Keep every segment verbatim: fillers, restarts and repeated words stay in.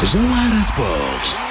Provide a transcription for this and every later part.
جوهرة سبورت.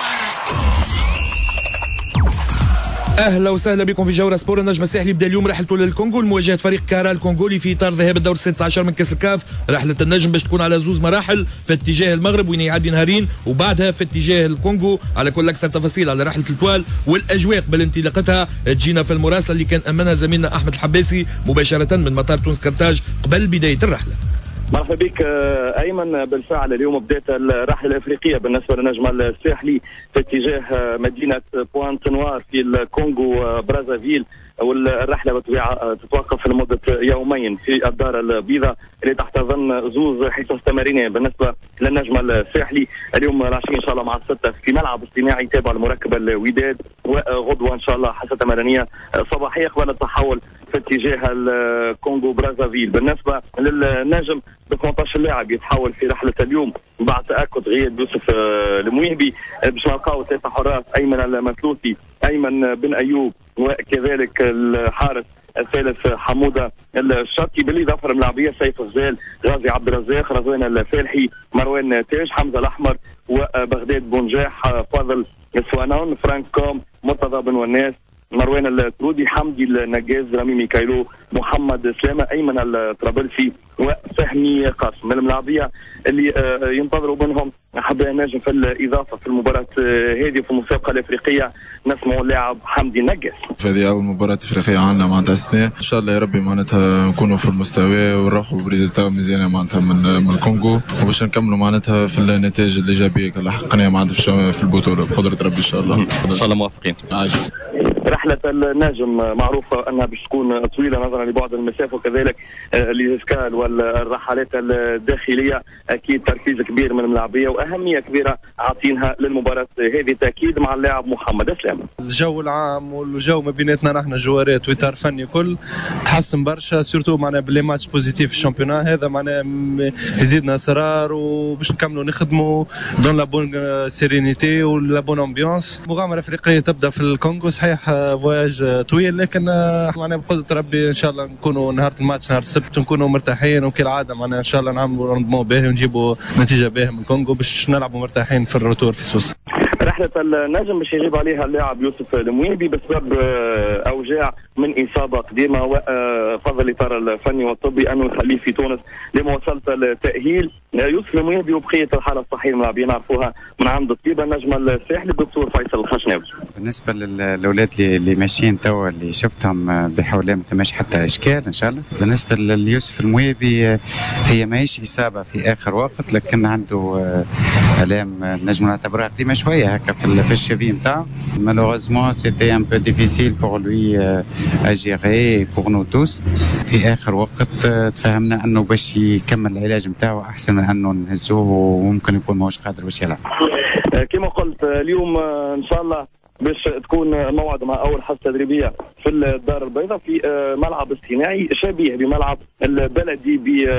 اهلا وسهلا بكم في جوهرة سبور. النجم الساحلي بدا اليوم رحلته للكونغو لمواجهه فريق كارا الكونغولي في اطار ذهاب الدور السادس عشر من كاس الكاف. رحله النجم باش تكون على زوز مراحل، في اتجاه المغرب وين يعدي نهارين، وبعدها في اتجاه الكونغو. على كل اكثر تفاصيل على رحله البوال والاجواء قبل انطلاقتها تجينا في المراسله اللي كان امنها زميلنا احمد الحباسي مباشره من مطار تونس كرتاج قبل بدايه الرحله. مرحبا بك ايمن. بالفعل اليوم بدات الرحله الافريقيه بالنسبه للنجم الساحلي في اتجاه مدينه بوانت نوار في الكونغو برازافيل، والرحله بالطبيعه تتوقف لمده يومين في الدار البيضاء اللي تحتضن زوز حصص تمارينيه بالنسبه للنجم الساحلي. اليوم العشيه ان شاء الله مع السته في ملعب اصطناعي تابع لمركب الوداد، وغدوه ان شاء الله حصه تمارينيه صباحيه قبل التحول في اتجاه الكونغو برازافيل. بالنسبه للنجم ب ثمانية عشر لاعب يتحول في رحله اليوم بعد تاكد غياب يوسف المويهبي. باش نلقاو ثلاثه حراس: ايمن المثلوثي، ايمن بن ايوب، وكذلك الحارس الثالث حموده الشاكي، بالاضافه للملاعبيه سيف غزال، غازي عبد الرزاق، رضوان الفالحي، مروان تاج، حمزه الاحمر، وبغداد بونجاح، فاضل السوانون، فرانك كوم، مرتضى بن وناس، مروان الترودي، حمدي النجاز، رامي ميكايلو، محمد سلامه، ايمن الطرابلسي، وفهمي قاسم. من الملاعبيه اللي ينتظروا منهم حبا النجم في الاضافه في المباراه هذه في المسابقه الافريقيه نسمعوا اللاعب حمدي النجاز. هذه اول مباراه افريقيه عندنا معناتها السنه، ان شاء الله يا ربي معناتها نكونوا في المستوى ونروحوا بريزلتا مزيانه معناتها من من الكونغو، وباش نكملوا معناتها في النتائج الايجابيه اللي حققناها معناتها في البطوله بقدره ربي ان شاء الله. ان شاء الله موافقين. عاجل. رحلة النجم معروفة أنها باش تكون طويلة نظرا لبعد المسافة، وكذلك الإسكال والرحلات الداخلية أكيد تركيز كبير من الملاعبية وأهمية كبيرة عاطينها للمباراة هذه، تأكيد مع اللاعب محمد أسلام. الجو العام والجو ما بيناتنا نحن جوارات وإطار فني كل تحسن برشا، سورتو معنا باللي ماتش بوزيتيف في الشامبيونات هذا معنا يزيدنا إصرار وباش نكملوا نخدموا دون لا بون سيرينيتي ولا بون أمبيونس. مغامرة أفريقية تبدأ في الكونغو، صحيح فواياج طويل لكن معنا بقدرة ربي ان شاء الله نكونوا نهار الماتش نهار السبت نكونوا مرتاحين، وكالعاده معنا ان شاء الله نعملوا روندمون باهي ونجيبوا نتيجه باهيه من الكونغو باش نلعبوا مرتاحين في الروتور في سوسه. رحلة النجم باش يجيب عليها اللاعب يوسف المويهبي بسبب اوجاع من اصابه قديمه، وفضل الاطار الفني والطبي انه يخليه في تونس لمواصله التاهيل. يوسف المويهبي وبقيه الحاله الصحيه الملاعبين نعرفوها من عند الطبيب النجم الساحلي الدكتور فيصل الخشناوي. بالنسبه للاولاد اللي ماشيين توا اللي شفتهم بحول الله ما ثماش حتى اشكال ان شاء الله. بالنسبه ليوسف المويهبي هي ماهيش اصابه في اخر وقت، لكن عنده الام نجم نعتبرها قديمه شويه هكا في الشبيه نتاعو. مالوغوزمون سيتي ان بو ديفيسيل بور لوي ا جيري بور نو توس. في اخر وقت تفهمنا انه باش يكمل العلاج نتاعو احسن من انه نهزوه وممكن يكون ماهوش قادر باش يلعب. كما قلت اليوم ان شاء الله باش تكون موعد مع اول حصه تدريبيه في الدار البيضاء في ملعب اصطناعي شبيه بملعب البلدي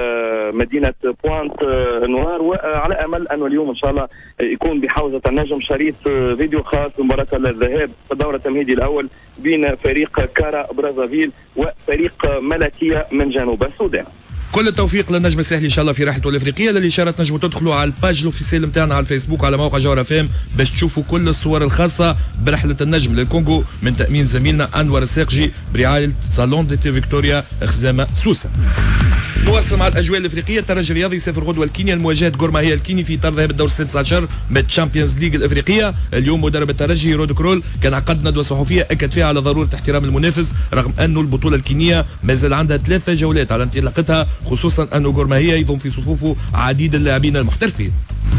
بمدينه بوانت نوار، وعلى امل انه اليوم ان شاء الله يكون بحوزه النجم شريط فيديو خاص بمباراه الذهاب في الدور التمهيدي الاول بين فريق كارا برازافيل وفريق ملكيه من جنوب السودان. كل التوفيق للنجم الساحلي ان شاء الله في رحلته الافريقيه. للاشاره تنجموا تدخلوا على الباج الاوفيسيال نتاعنا على الفيسبوك على موقع جوهرة فام باش تشوفوا كل الصور الخاصه برحله النجم للكونغو من تامين زميلنا انور الساقجي برعايه صالون دي تي فيكتوريا خزامه سوسه. نواصل مع الاجواء الافريقيه. الترجي الرياضي يسافر غدوه لكينيا لمواجهه غورماهيا الكيني في اطار ذهاب الدور السادس عشر من تشامبيونز ليج الافريقيه. اليوم مدرب الترجي رود كرول كان عقد ندوه صحفيه اكد فيها على ضروره احترام المنافس، رغم انه البطوله الكينيه مازال عندها ثلاثه جولات على انطلاقتها، خصوصا انه غورماهيا يضم في صفوفه عديد اللاعبين المحترفين.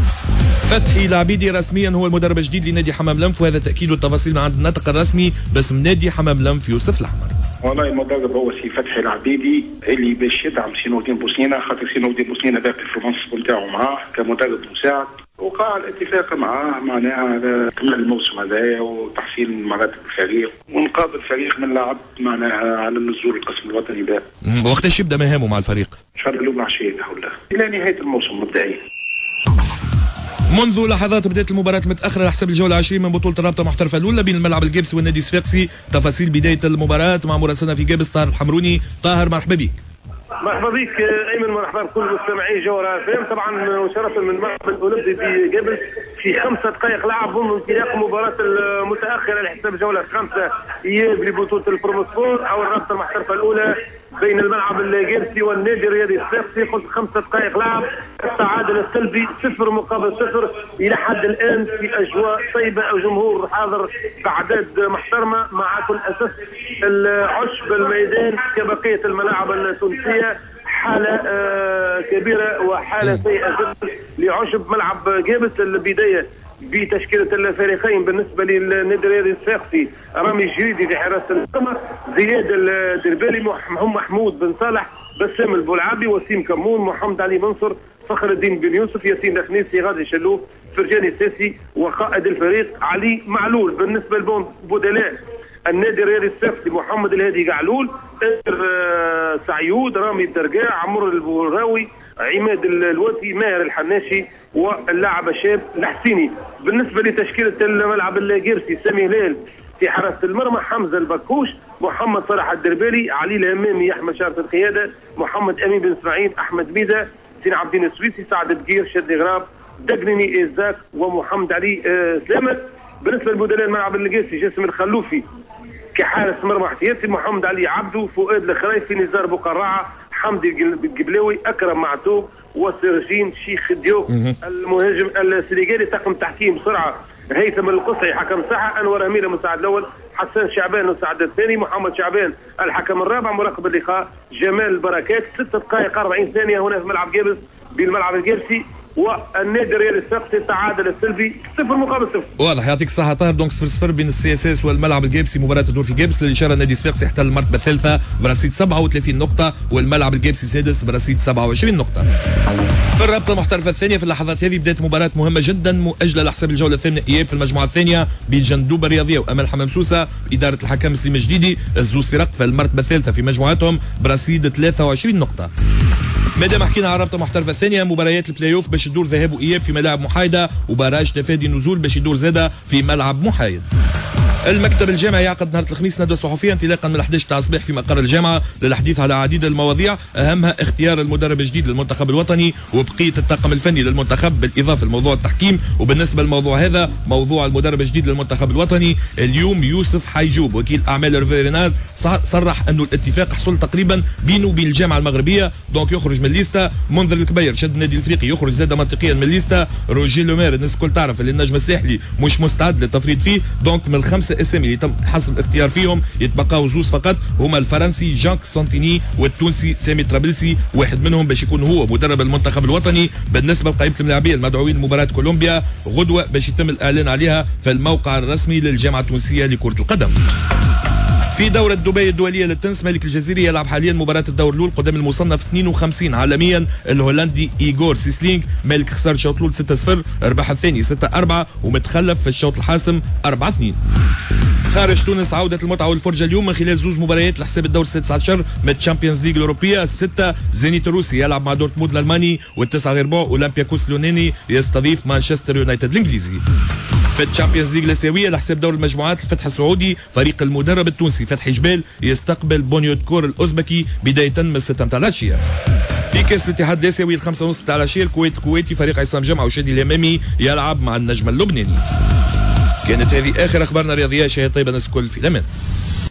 فتحي العبيدي رسميا هو المدرب الجديد لنادي حمام لنف، وهذا تاكيد التفاصيل عند الناطق الرسمي باسم نادي حمام لنف يوسف الاحمر. والله المدرب هو سي فتحي العبيدي اللي باش يدعم سي نور الدين بوسنينه، خاطر سي نور الدين بوسنينه باقي البرفورمانس نتاعو معاه كمدرب مساعد، وقع الاتفاق معاه معناها على كمال الموسم هذايا وتحسين مراتب الفريق وانقاذ الفريق من لعب معناها على النزول القسم الوطني ده. وقتاش يبدا مهامه مع الفريق؟ ان شاء الله اليوم العشيه حول الى نهايه الموسم مبدئيا. منذ لحظات بداية المباراة المتأخرة على حساب الجولة عشرين من بطولة الرابطة المحترفة الأولى بين الملعب الجبس والنادي الصفاقسي. تفاصيل بداية المباراة مع مراسلنا في جبس طاهر الحمروني. طاهر مرحبا بك. مرحبا بك ايمن، مرحبا بكل مستمعي جوهرة فام. طبعا مشرف من الملعب الاولمبي في جبل في خمسة دقائق لعب منذ انطلاق المباراة المتأخرة لحساب الجولة الخامسة إياب لبطولة البروموسبور أو الرابطة المحترفة الأولى بين الملعب الجيرسي والنادي الرياضي الصفاقسي. قلت خمسة دقائق لعب، التعادل السلبي صفر مقابل صفر إلى حد الآن في أجواء طيبة، الجمهور حاضر بأعداد محترمة مع كل أساس عشب الميدان كبقية الملاعب التونسية حالة آه كبيرة وحالة سيئة جدا لعشب ملعب جابس. البداية بتشكيلة الفريقين بالنسبة للنادي الرياضي الصفاقسي رامي الجريدي في حراسة المرمى، زياد الدربالي، محمود بن صالح، بسام البولعابي، وسيم كمون، محمد علي منصر، فخر الدين بن يوسف، ياسين الخنيسي، غادي شلوف، فرجاني الساسي، وقائد الفريق علي معلول. بالنسبة للبدلاء النادي الرياضي الصفاقسي محمد الهادي قعلول، آه سعيود، رامي الدرقاع، عمر البوراوي، عماد الوتي، ماهر الحناشي، واللاعب الشاب الحسيني. بالنسبه لتشكيله الملعب الجيرسي سامي هلال في حراسه المرمى، حمزه البكوش، محمد صلاح الدربالي، علي الهمامي، احمد شارة القياده، محمد امين بن اسماعيل، احمد ميدا، سين عبد الدين السويسي، سعد الدقير، شادي غراب، دقنيني إيزاك، ومحمد علي آه سلامت. بالنسبه للبدلاء الملعب الجيرسي جاسم الخلوفي كحارس مرمى احتياطي، محمد علي عبدو، فؤاد الخرايفي، نزار بقراعه، حمدي القبلاوي، اكرم معتوب، وسرجين شيخ ديوك. المهاجم السنغالي طاقم تحكيم بسرعه هيثم القصعي حكم ساحه، انور امير المساعد الاول، حسان شعبان المساعد الثاني، محمد شعبان الحكم الرابع، مراقب اللقاء جمال البركات. ست دقائق أربعين ثانيه هنا في ملعب جابس بالملعب الجيرسي، والنادي الرياضي الصفاقسي التعادل السلبي صفر مقابل صفر. واضح، يعطيك الصحة طاهر. دونك صفر صفر بين السي اس اس والملعب الجيبسي، مباراة تدور في جيبس. للإشارة النادي الصفاقسي احتل المرتبة الثالثة برصيد سبعة وثلاثين نقطة، والملعب الجيبسي سادس برصيد سبعة وعشرين نقطة. في الرابطة المحترفة الثانية في اللحظات هذه بدأت مباراة مهمة جدا مؤجلة لحساب الجولة الثامنة إياب في المجموعة الثانية بين جندوبة الرياضية وأمل حمام سوسة بإدارة الحكم سليم الجديدي. الزوز فرق في المرتبة الثالثة في مجموعتهم برصيد ثلاثة وعشرين نقطة. مادام حكينا على الرابطة المحترفة الثانية، مباريات البلاي اوف باش تدور ذهاب وإياب في ملاعب محايدة، وبراج تفادي نزول باش يدور زادة في ملعب محايد. المكتب الجامعي يعقد نهار الخميس ندوة صحفية انطلاقا من الحداش تاع الصباح في مقر الجامعة للحديث على عديد المواضيع، أهمها اختيار المدرب الجديد للمنتخب الوطني وبقية الطاقم الفني للمنتخب، بالإضافة لموضوع التحكيم. وبالنسبة للموضوع هذا، موضوع المدرب الجديد للمنتخب الوطني، اليوم يوسف حيجوب وكيل أعمال الفيرينال صرح أنه الاتفاق حصل تقريبا بينه وبين الجامعة المغربية، دونك يخرج من الليستا. منذر الكبير شد النادي الافريقي يخرج زاد منطقيا من الليستا. روجي لومير الناس الكل تعرف اللي النجم الساحلي مش مستعد للتفريط فيه، دونك من الخمسه اسامي اللي تم حسب الاختيار فيهم يتبقاو زوز فقط، هما الفرنسي جاك سانتيني والتونسي سامي طرابلسي، واحد منهم باش يكون هو مدرب المنتخب الوطني. بالنسبه لقائمه الملاعبيه المدعوين لمباراه كولومبيا غدوه باش يتم الاعلان عليها في الموقع الرسمي للجامعه التونسيه لكره القدم. في دورة دبي الدولية للتنس، ملك الجزيري يلعب حاليا مباراة الدور الأول قدام المصنف اثنين وخمسين عالميا الهولندي إيغور سيسلينغ. مالك خسر شوط الأول ستة صفر، ربح الثاني ستة أربعة، ومتخلف في الشوط الحاسم أربعة اثنين. خارج تونس عودة المتعة والفرجة اليوم من خلال زوز مباريات لحساب الدور السادس عشر من الشامبيونز ليج الأوروبية. الستة زينيت الروسي يلعب مع دورتموند الألماني، والتسعة غير بعد أولمبياكوس اليوناني يستضيف مانشستر يونايتد الإنجليزي. في الشامبيونز ليج الآسيوية لحساب دور المجموعات الفتح السعودي، فريق المدرب التونسي فتحي جبال يستقبل بونيوتكور الأوزبكي بداية من الستة متاع العشية. في كاس الاتحاد الآسيوي الخمسة ونصف متاع العشية، الكويت الكويتي فريق عصام جمعة وشادي اليمامي يلعب مع النجم اللبناني. كانت هذه آخر أخبارنا الرياضية. شهادة طيبة الناس الكل في الأمان.